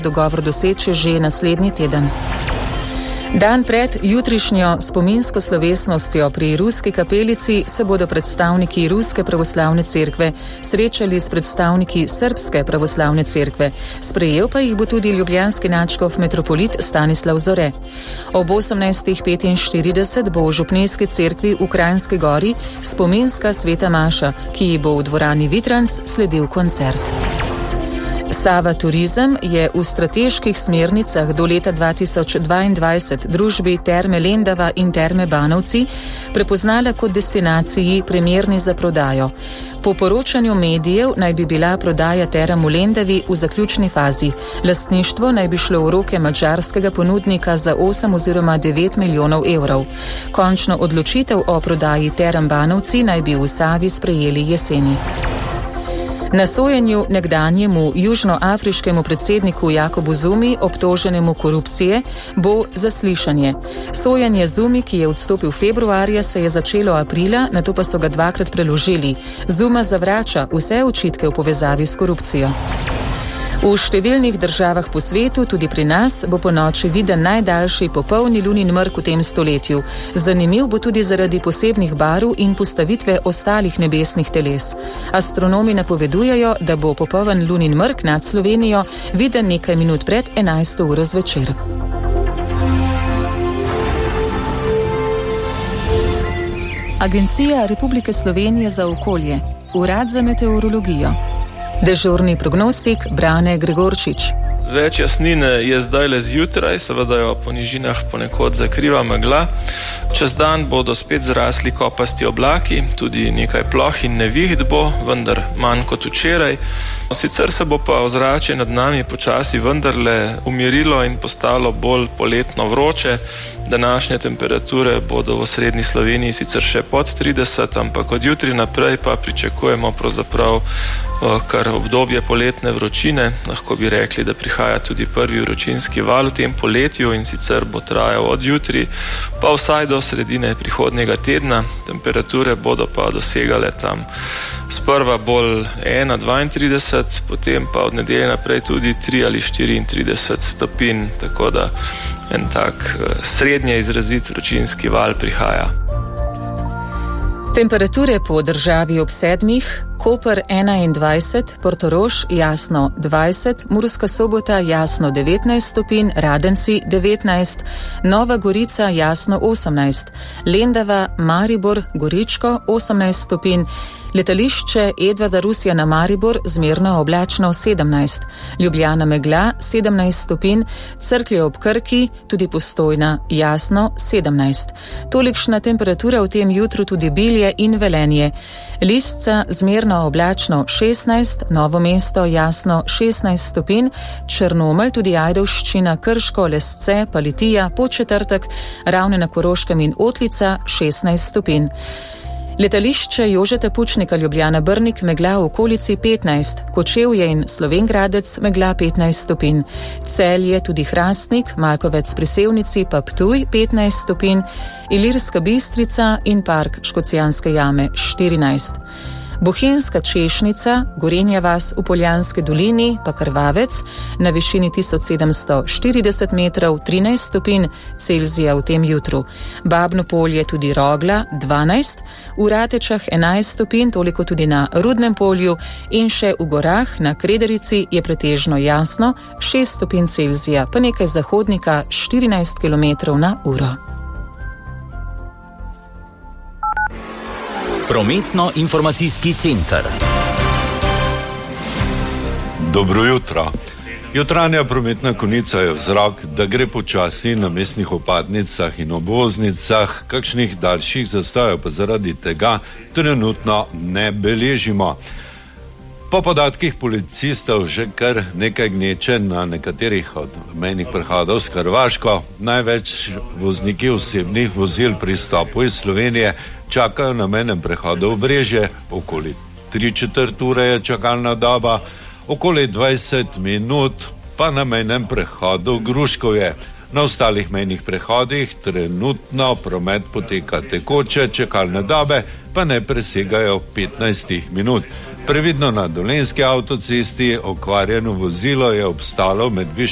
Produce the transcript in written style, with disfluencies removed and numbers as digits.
dogovor doseči že naslednji teden. Dan pred jutrišnjo spominsko slovesnostjo pri Ruski kapelici se bodo predstavniki Ruske pravoslavne cerkve srečali s predstavniki Srbske pravoslavne cerkve. Sprejel pa jih bo tudi ljubljanski nadškof metropolit Stanislav Zore. Ob 18:45 bo v župnijski cerkvi v Kranjski Gori spominska sveta maša, ki bo v dvorani Vitranc sledil koncert. Sava Turizem je v strateških smernicah do leta 2022 družbi Terme Lendava in Terme Banovci prepoznala kot destinaciji primerni za prodajo. Po poročanju medijev naj bi bila prodaja Term v Lendavi v zaključni fazi. Lastništvo naj bi šlo v roke madžarskega ponudnika za 8 oziroma 9 milijonov evrov. Končno odločitev o prodaji Term Banovci naj bi v Savi sprejeli jeseni. Na sojenju nekdanjemu južnoafriškemu predsedniku Jakobu Zumi, obtoženemu korupcije, bo zaslišanje. Sojenje Zumi, ki je odstopil februarja, se je začelo aprila, nato pa so ga dvakrat preložili. Zuma zavrača vse očitke v povezavi s korupcijo. V številnih državah po svetu, tudi pri nas, bo ponoči viden najdaljši popolni lunin mrk v tem stoletju. Zanimiv bo tudi zaradi posebnih barv in postavitve ostalih nebesnih teles. Astronomi napovedujejo, da bo popoln lunin mrk nad Slovenijo viden nekaj minut pred 11. uro zvečer. Agencija Republike Slovenije za okolje, Urad za meteorologijo. Dežurni prognostik Brane Gregorčič. Več jasnine je zdaj le zjutraj, seveda jo po nižinah ponekod zakriva megla. Čez dan bodo spet zrasli kopasti oblaki, tudi nekaj ploh in neviht bo, vendar manj kot včeraj. Sicer se bo pa ozračje nad nami počasi vendarle umirilo in postalo bolj poletno vroče. Današnje temperature bodo v osrednji Sloveniji sicer še pod 30, ampak od jutri naprej pa pričakujemo pravzaprav kar obdobje poletne vročine. Lahko bi rekli, da prihaja tudi prvi vročinski val v tem poletju in sicer bo trajal od jutri pa vsaj do sredine prihodnjega tedna. Temperature bodo pa dosegale tam sprva bolj 31, potem pa od nedelje naprej tudi 3 ali 34 stopinj, tako da en tak srednje izrazit vročinski val prihaja. Temperature po državi ob 7, Koper 21, Portorož jasno 20, Murska Sobota jasno 19 stopinj, Radenci 19, Nova Gorica jasno 18, Lendava, Maribor, Goričko 18 stopinj, letališče Edvarda Rusjana Maribor zmerno oblačno 17, Ljubljana megla 17 stopinj, Cerklje ob Krki, tudi Postojna jasno 17. Tolikšna temperatura v tem jutru tudi Bilje in Velenje. Lisca zmerno oblačno 16, Novo mesto jasno 16 stopinj, Črnomelj, tudi Ajdovščina, Krško, Lesce, Litija, Podčetrtek, Ravne na Koroškem in Otlica 16 stopinj. Letališče Jožeta Pučnika Ljubljana Brnik megla v okolici 15, Kočevje in Slovengradec megla 15 stopinj, Celje, tudi Hrastnik, Malkovec pri Sevnici pa Ptuj 15 stopinj, Ilirska Bistrica in park Škocjanske jame 14. Bohinjska Češnica, Gorenja vas v Poljanski dolini, pa Krvavec, na višini 1740 metrov, 13 stopinj Celzija v tem jutru. Babno polje tudi Rogla, 12, v Ratečah 11 stopinj, toliko tudi na Rudnem polju in še v gorah na Krederici je pretežno jasno, 6 stopinj Celzija, pa nekaj zahodnika, 14 km na uro. Prometno-informacijski center. Dobro jutro. Jutranja prometna konica je vzrok, da gre počasi na mestnih vpadnicah in obvoznicah, kakšnih daljših zastojev pa zaradi tega trenutno ne beležimo. Po podatkih policistov že kar nekaj gneče na nekaterih od mejnih prehodov s Hrvaško. Največ vozniki osebnih vozil pri stopu iz Slovenije čakajo na mejnem prehodu v Brežje, okoli 3/4 ure je čakalna doba, okoli 20 minut pa na mejnem prehodu v Gruškovje. Na ostalih mejnih prehodih trenutno promet poteka tekoče, čakalne dobe pa ne presegajo 15 minut. Previdno na Dolenjski avtocesti okvarjeno vozilo je obstalo med